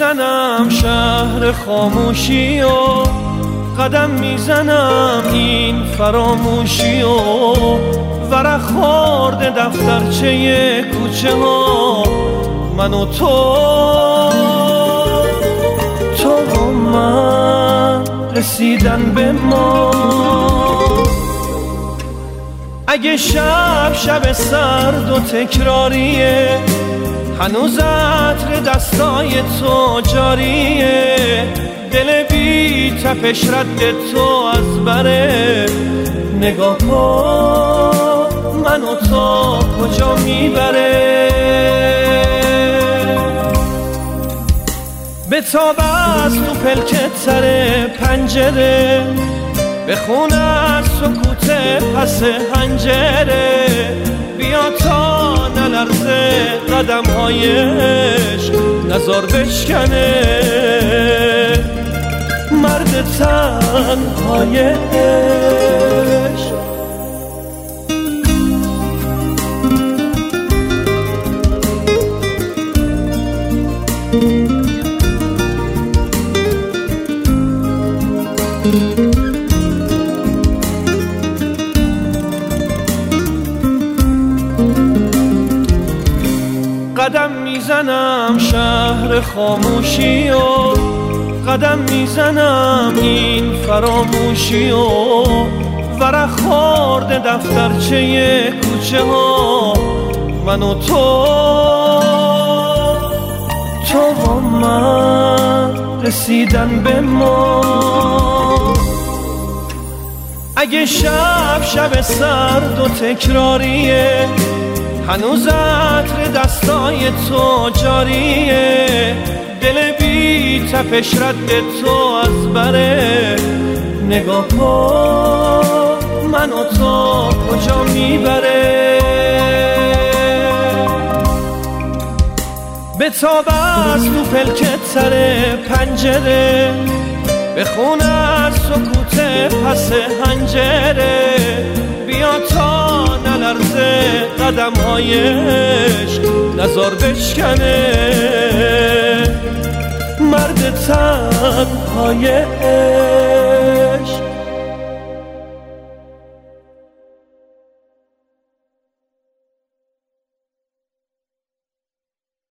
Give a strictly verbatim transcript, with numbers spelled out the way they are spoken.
میزنم شهر خاموشی و قدم میزنم این فراموشی و ورق خورده دفترچه کوچه ها من و تو تو و من رسیدن به ما. اگه شب شب سرد و تکراریه هنوز عطر دستای تو جاریه دل بی تپش رد تو از بره نگاه کن من و تو کجا میبره. به تاب از تو پلکت سر پنجره بخون از سکوت پس هنجره بیا تا نلرزه قدم هایش نزار بشکنه مرد تنهایش. قدم میزنم شهر خاموشی و قدم میزنم این فراموشی و ورق خورده دفترچه کوچه ها من و تو تو و من رسیدن به ما. اگه شب شب سرد و تکراریه هنوز عطر دستای تو جاریه دل بی تپش رد تو از بره نگاه کن من و تو کجا میبره. به تاب از تو پلکت سر پنجره بخون از سکوت پس هنجره بیا تا نلرزه قدم هایش نزار بشکنه مرد تنهایش.